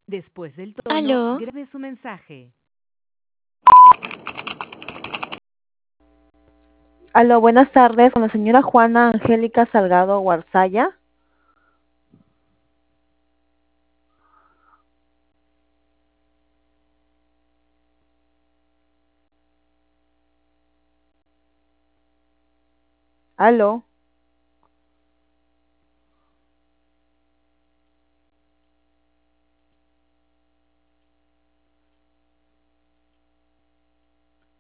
Después del tono, Aló, grabe su mensaje. Aló, buenas tardes, con la señora Juana Angélica Salgado Guarzaya. Aló.